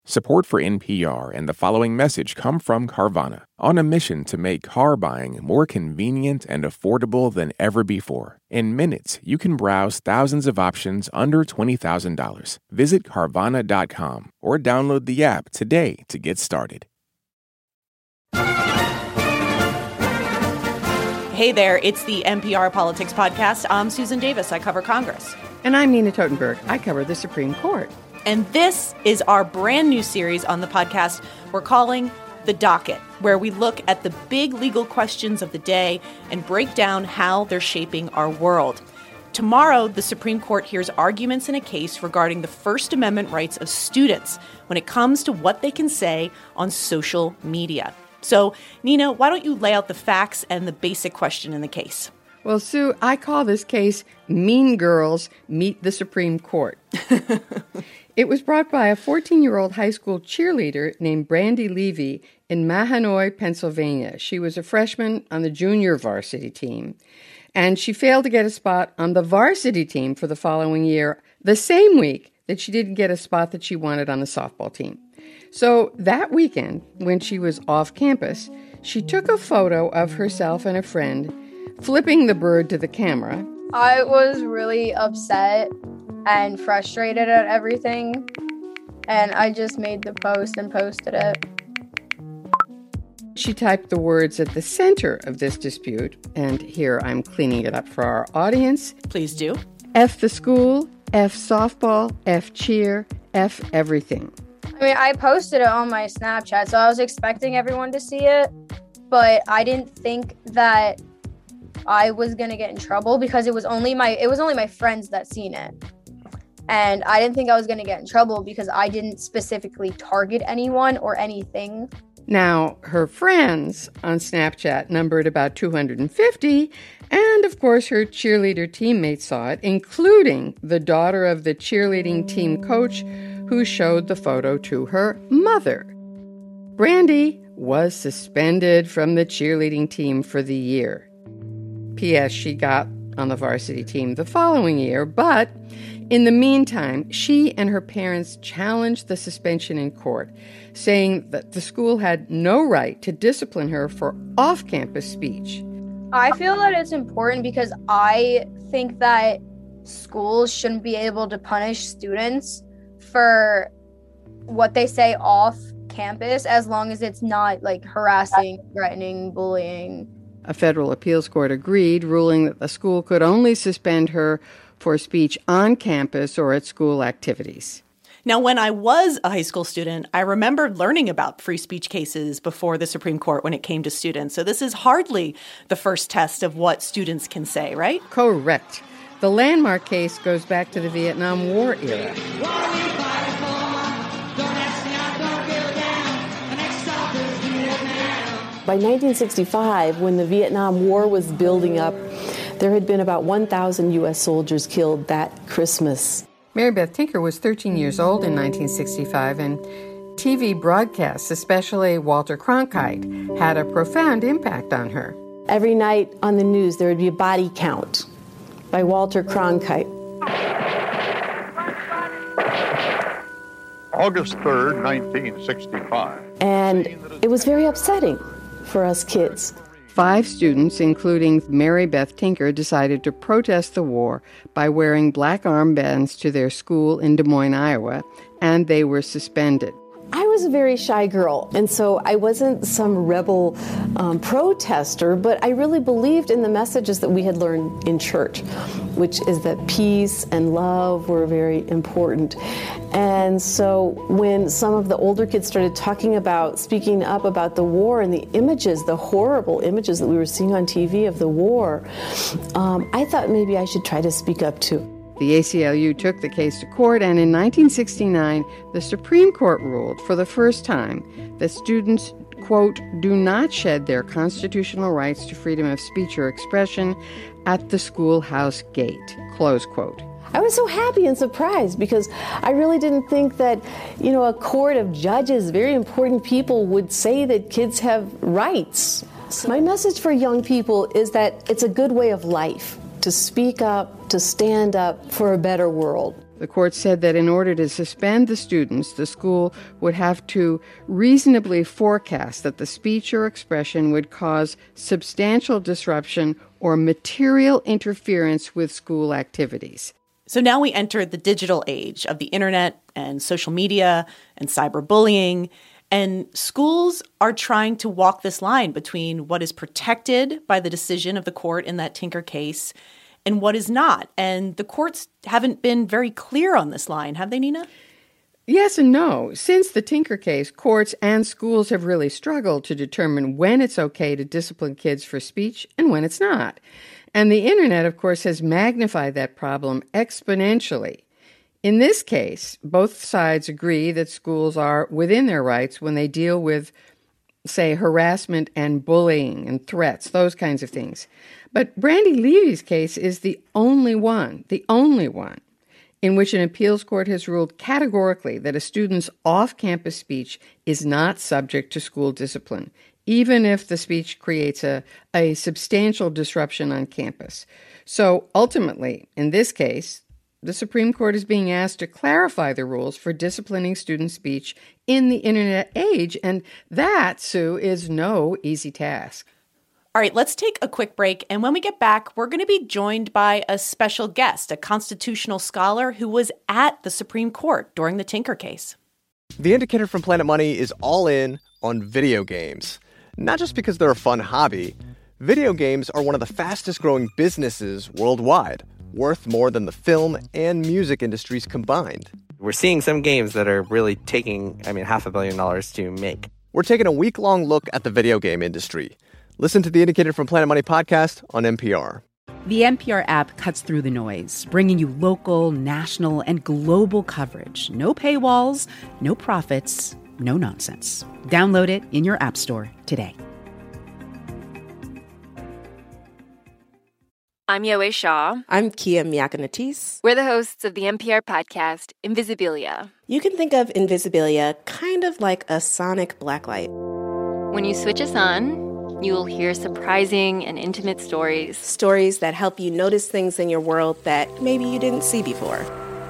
Support for NPR and the following message come from Carvana, on a mission to make car buying more convenient and affordable than ever before. In minutes, you can browse thousands of options under $20,000. Visit Carvana.com or download the app today to get started. Hey there, it's the NPR Politics Podcast. I'm Susan Davis. I cover Congress. And I'm Nina Totenberg. I cover the Supreme Court. And this is our brand new series on the podcast we're calling The Docket, where we look at the big legal questions of the day and break down how they're shaping our world. Tomorrow, the Supreme Court hears arguments in a case regarding the First Amendment rights of students when it comes to what they can say on social media. So, Nina, why don't you lay out the facts and the basic question in the case? Well, Sue, I call this case Mean Girls Meet the Supreme Court. It was brought by a 14-year-old high school cheerleader named Brandy Levy in Mahanoy, Pennsylvania. She was a freshman on the junior varsity team, and she failed to get a spot on the varsity team for the following year, the same week that she didn't get a spot that she wanted on the softball team. So that weekend, when she was off campus, she took a photo of herself and a friend flipping the bird to the camera. I was really upset and frustrated at everything, and I just made the post and posted it. She typed the words at the center of this dispute, and here I'm cleaning it up for our audience. Please do. F the school, F softball, F cheer, F everything. I mean, I posted it on my Snapchat, so I was expecting everyone to see it, but I didn't think that I was going to get in trouble because it was only my friends that seen it. And I didn't think I was going to get in trouble because I didn't specifically target anyone or anything. Now, her friends on Snapchat numbered about 250, and of course her cheerleader teammates saw it, including the daughter of the cheerleading team coach who showed the photo to her mother. Brandy was suspended from the cheerleading team for the year. P.S. She got on the varsity team the following year, but in the meantime, she and her parents challenged the suspension in court, saying that the school had no right to discipline her for off-campus speech. I feel that it's important because I think that schools shouldn't be able to punish students for what they say off campus as long as it's not like harassing, threatening, bullying. A federal appeals court agreed, ruling that the school could only suspend her for speech on campus or at school activities. Now, when I was a high school student, I remembered learning about free speech cases before the Supreme Court when it came to students. So this is hardly the first test of what students can say, right? Correct. The landmark case goes back to the Vietnam War era. By 1965, when the Vietnam War was building up, there had been about 1,000 U.S. soldiers killed that Christmas. Mary Beth Tinker was 13 years old in 1965, and TV broadcasts, especially Walter Cronkite, had a profound impact on her. Every night on the news, there would be a body count by Walter Cronkite. August 3rd, 1965. And it was very upsetting for us kids. 5 students, including Mary Beth Tinker, decided to protest the war by wearing black armbands to their school in Des Moines, Iowa, and they were suspended. I was a very shy girl, and so I wasn't some rebel protester, but I really believed in the messages that we had learned in church, which is that peace and love were very important. And so when some of the older kids started speaking up about the war and the images, the horrible images that we were seeing on TV of the war, I thought maybe I should try to speak up too. The ACLU took the case to court, and in 1969, the Supreme Court ruled for the first time that students, quote, do not shed their constitutional rights to freedom of speech or expression at the schoolhouse gate, close quote. I was so happy and surprised because I really didn't think that, a court of judges, very important people, would say that kids have rights. My message for young people is that it's a good way of life to speak up, to stand up for a better world. The court said that in order to suspend the students, the school would have to reasonably forecast that the speech or expression would cause substantial disruption or material interference with school activities. So now we enter the digital age of the internet and social media and cyberbullying, and schools are trying to walk this line between what is protected by the decision of the court in that Tinker case and what is not. And the courts haven't been very clear on this line, have they, Nina? Yes and no. Since the Tinker case, courts and schools have really struggled to determine when it's okay to discipline kids for speech and when it's not. And the internet, of course, has magnified that problem exponentially. In this case, both sides agree that schools are within their rights when they deal with, say, harassment and bullying and threats, those kinds of things. But Brandy Levy's case is the only one, in which an appeals court has ruled categorically that a student's off-campus speech is not subject to school discipline, even if the speech creates a substantial disruption on campus. So ultimately, in this case, the Supreme Court is being asked to clarify the rules for disciplining student speech in the internet age, and that, Sue, is no easy task. All right, let's take a quick break, and when we get back, we're going to be joined by a special guest, a constitutional scholar who was at the Supreme Court during the Tinker case. The Indicator from Planet Money is all in on video games. Not just because they're a fun hobby. Video games are one of the fastest growing businesses worldwide, worth more than the film and music industries combined. We're seeing some games that are really taking, $500 million to make. We're taking a week-long look at the video game industry. Listen to the Indicator from Planet Money podcast on NPR. The NPR app cuts through the noise, bringing you local, national, and global coverage. No paywalls, no profits, no nonsense. Download it in your app store today. I'm Yowei Shaw. I'm Kia Miakanatis. We're the hosts of the NPR podcast, Invisibilia. You can think of Invisibilia kind of like a sonic blacklight. When you switch us on, you will hear surprising and intimate stories. Stories that help you notice things in your world that maybe you didn't see before.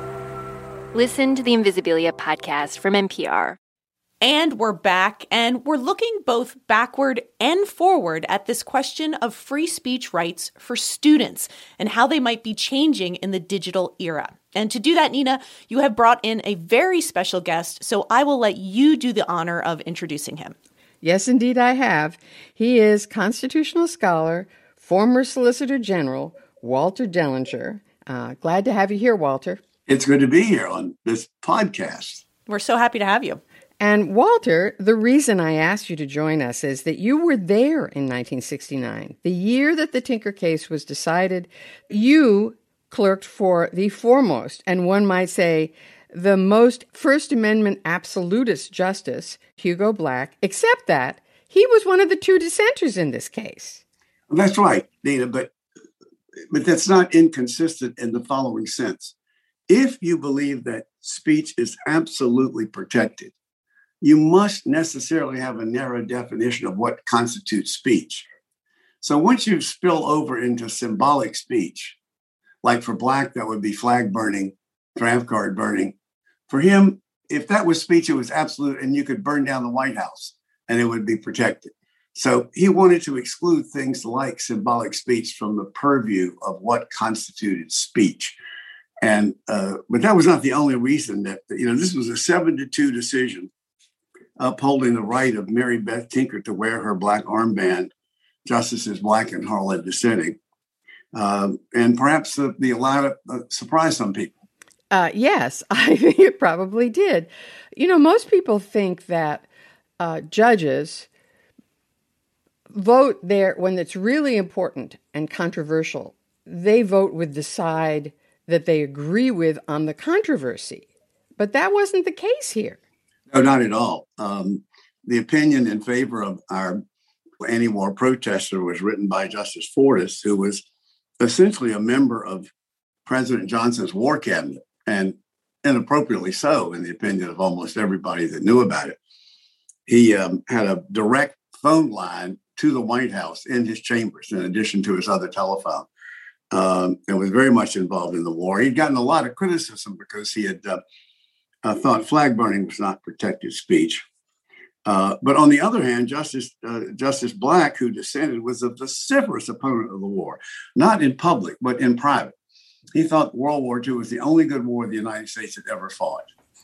Listen to the Invisibilia podcast from NPR. And we're back, and we're looking both backward and forward at this question of free speech rights for students and how they might be changing in the digital era. And to do that, Nina, you have brought in a very special guest, so I will let you do the honor of introducing him. Yes, indeed, I have. He is constitutional scholar, former Solicitor General, Walter Dellinger. Glad to have you here, Walter. It's good to be here on this podcast. We're so happy to have you. And Walter, the reason I asked you to join us is that you were there in 1969, the year that the Tinker case was decided. You clerked for the foremost, and one might say, the most First Amendment absolutist justice, Hugo Black, except that he was one of the two dissenters in this case. Well, that's right, Nina, but that's not inconsistent in the following sense. If you believe that speech is absolutely protected, you must necessarily have a narrow definition of what constitutes speech. So once you spill over into symbolic speech, like for Black, that would be flag burning, draft card burning. For him, if that was speech, it was absolute, and you could burn down the White House and it would be protected. So he wanted to exclude things like symbolic speech from the purview of what constituted speech. And but that was not the only reason that, this was a 7-2 decision upholding the right of Mary Beth Tinker to wear her black armband, Justices Black and Harlan dissenting. And perhaps the allowed surprised some people. Yes, I think it probably did. Most people think that judges vote there when it's really important and controversial. They vote with the side that they agree with on the controversy. But that wasn't the case here. No, not at all. The opinion in favor of our anti-war protester was written by Justice Fortas, who was essentially a member of President Johnson's war cabinet, and inappropriately so, in the opinion of almost everybody that knew about it. He had a direct phone line to the White House in his chambers, in addition to his other telephone. and was very much involved in the war. He'd gotten a lot of criticism because he had thought flag burning was not protected speech. But on the other hand, Justice Black, who dissented, was a vociferous opponent of the war, not in public, but in private. He thought World War II was the only good war the United States had ever fought.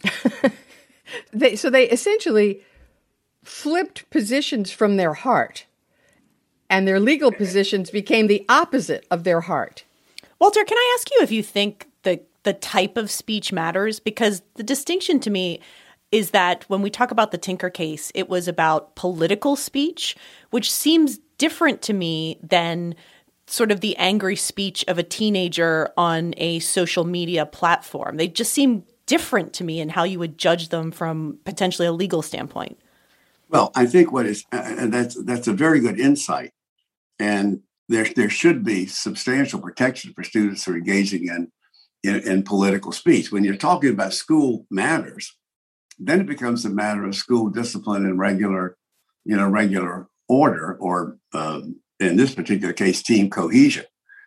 So they essentially flipped positions from their heart, and their legal positions became the opposite of their heart. Walter, can I ask you if you think the type of speech matters? Because the distinction to me is that when we talk about the Tinker case, it was about political speech, which seems different to me than sort of the angry speech of a teenager on a social media platform. They just seem different to me in how you would judge them from potentially a legal standpoint. Well, I think that's a very good insight. And there should be substantial protection for students who are engaging in political speech. When you're talking about school matters, then it becomes a matter of school discipline and regular order, or in this particular case, team cohesion,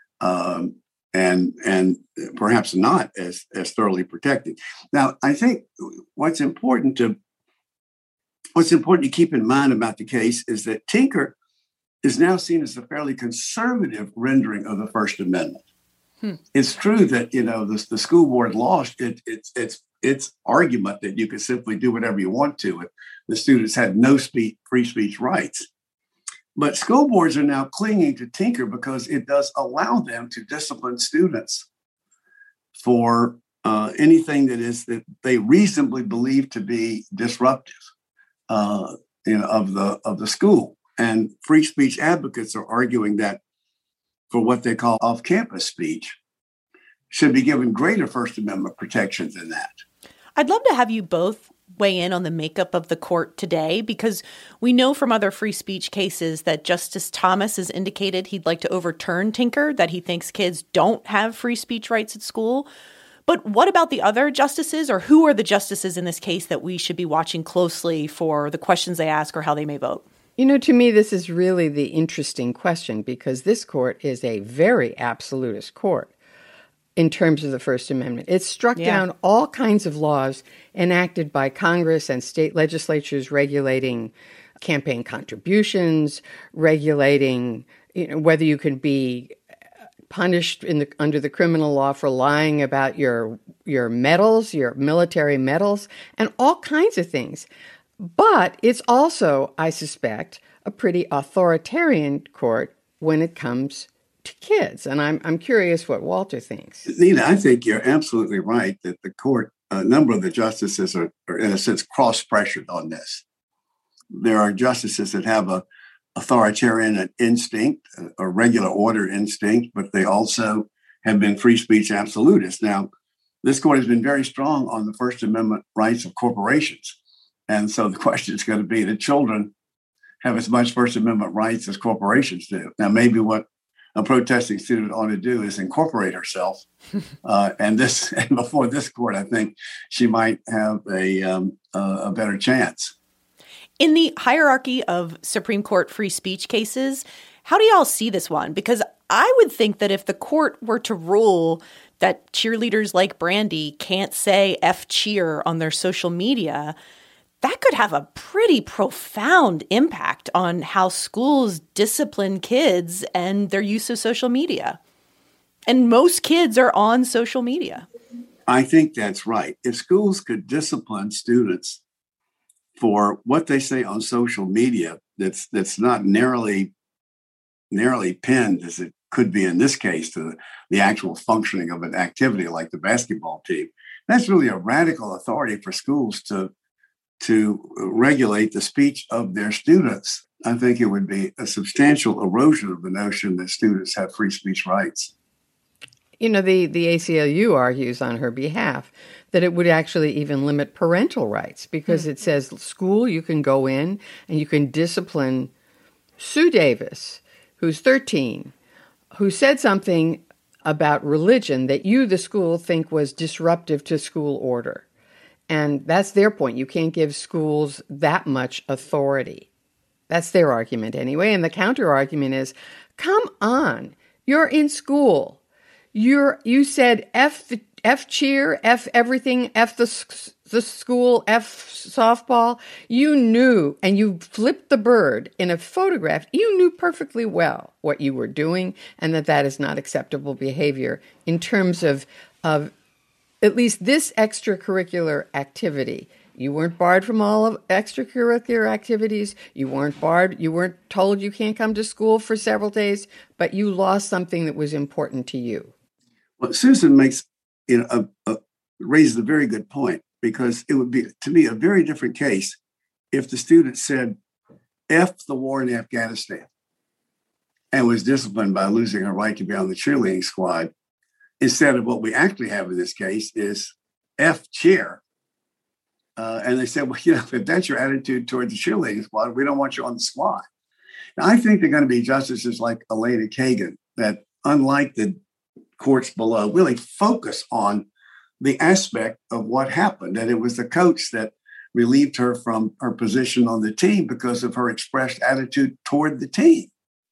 and perhaps not as thoroughly protected. Now, I think what's important to keep in mind about the case is that Tinker is now seen as a fairly conservative rendering of the First Amendment. It's true that the school board lost its argument that you could simply do whatever you want to, and the students had no free speech rights. But school boards are now clinging to Tinker because it does allow them to discipline students for anything that they reasonably believe to be disruptive, of the school. And free speech advocates are arguing that for what they call off-campus speech should be given greater First Amendment protection than that. I'd love to have you both weigh in on the makeup of the court today, because we know from other free speech cases that Justice Thomas has indicated he'd like to overturn Tinker, that he thinks kids don't have free speech rights at school. But what about the other justices, or who are the justices in this case that we should be watching closely for the questions they ask or how they may vote? To me, this is really the interesting question, because this court is a very absolutist court in terms of the First Amendment. It struck down all kinds of laws enacted by Congress and state legislatures regulating campaign contributions, regulating whether you can be punished under the criminal law for lying about your medals, your military medals, and all kinds of things. But it's also, I suspect, a pretty authoritarian court when it comes to kids. And I'm curious what Walter thinks. Nina, I think you're absolutely right that the court, a number of the justices are in a sense, cross-pressured on this. There are justices that have a authoritarian instinct, a regular order instinct, but they also have been free speech absolutists. Now, this court has been very strong on the First Amendment rights of corporations. And so the question is going to be, do children have as much First Amendment rights as corporations do? Now, maybe what a protesting student ought to do is incorporate herself. And before this court, I think she might have a better chance. In the hierarchy of Supreme Court free speech cases, how do y'all see this one? Because I would think that if the court were to rule that cheerleaders like Brandy can't say F cheer on their social media, that could have a pretty profound impact on how schools discipline kids and their use of social media. And most kids are on social media. I think that's right. If schools could discipline students for what they say on social media, that's not narrowly pinned as it could be in this case to the actual functioning of an activity like the basketball team, that's really a radical authority for schools to regulate the speech of their students. I think it would be a substantial erosion of the notion that students have free speech rights. The ACLU argues on her behalf that it would actually even limit parental rights, because it says, school, you can go in and you can discipline Sue Davis, who's 13, who said something about religion that you, the school, think was disruptive to school order. And that's their point. You can't give schools that much authority. That's their argument anyway. And the counter argument is, come on, you're in school. You said F cheer, F everything, F the school, F softball. You knew, and you flipped the bird in a photograph. You knew perfectly well what you were doing, and that is not acceptable behavior in terms of at least this extracurricular activity. You weren't barred from all of extracurricular activities. You weren't barred. You weren't told you can't come to school for several days, but you lost something that was important to you. Well, Susan raises a very good point, because it would be, to me, a very different case if the student said, F the war in Afghanistan, and was disciplined by losing her right to be on the cheerleading squad, instead of what we actually have in this case is F cheer. And they said, well, if that's your attitude toward the cheerleading squad, we don't want you on the squad. Now, I think they're going to be justices like Elena Kagan that, unlike the courts below, really focus on the aspect of what happened, that it was the coach that relieved her from her position on the team because of her expressed attitude toward the team.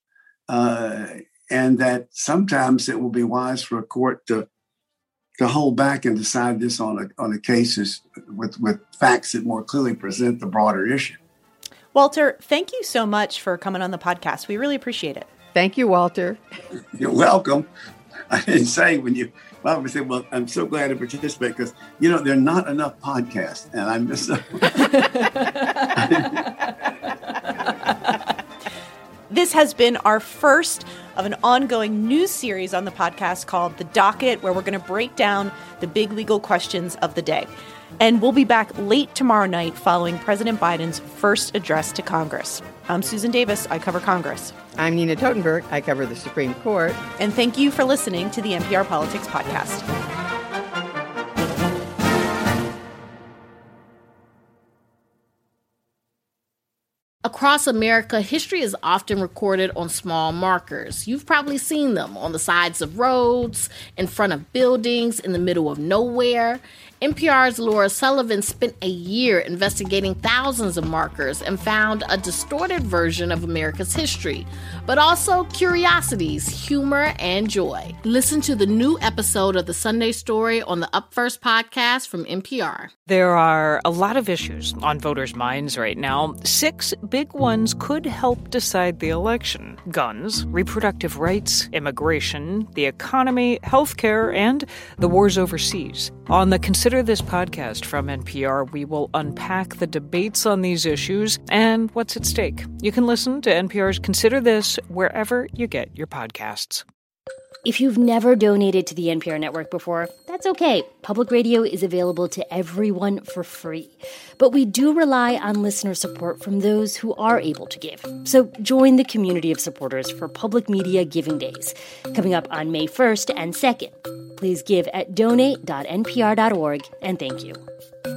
And that sometimes it will be wise for a court to hold back and decide this on a case with facts that more clearly present the broader issue. Walter, thank you so much for coming on the podcast. We really appreciate it. Thank you, Walter. You're welcome. I didn't say when you obviously, well, I'm so glad to participate because, there are not enough podcasts, and I'm just This has been our first of an ongoing news series on the podcast called The Docket, where we're going to break down the big legal questions of the day. And we'll be back late tomorrow night following President Biden's first address to Congress. I'm Susan Davis. I cover Congress. I'm Nina Totenberg. I cover the Supreme Court. And thank you for listening to the NPR Politics Podcast. Across America, history is often recorded on small markers. You've probably seen them on the sides of roads, in front of buildings, in the middle of nowhere. NPR's Laura Sullivan spent a year investigating thousands of markers and found a distorted version of America's history, but also curiosities, humor, and joy. Listen to the new episode of The Sunday Story on the Up First podcast from NPR. There are a lot of issues on voters' minds right now. 6 big ones could help decide the election: guns, reproductive rights, immigration, the economy, healthcare, and the wars overseas. On the Consider This podcast from NPR, we will unpack the debates on these issues and what's at stake. You can listen to NPR's Consider This wherever you get your podcasts. If you've never donated to the NPR network before, that's okay. Public radio is available to everyone for free. But we do rely on listener support from those who are able to give. So join the community of supporters for Public Media Giving Days, coming up on May 1st and 2nd. Please give at donate.npr.org, and thank you.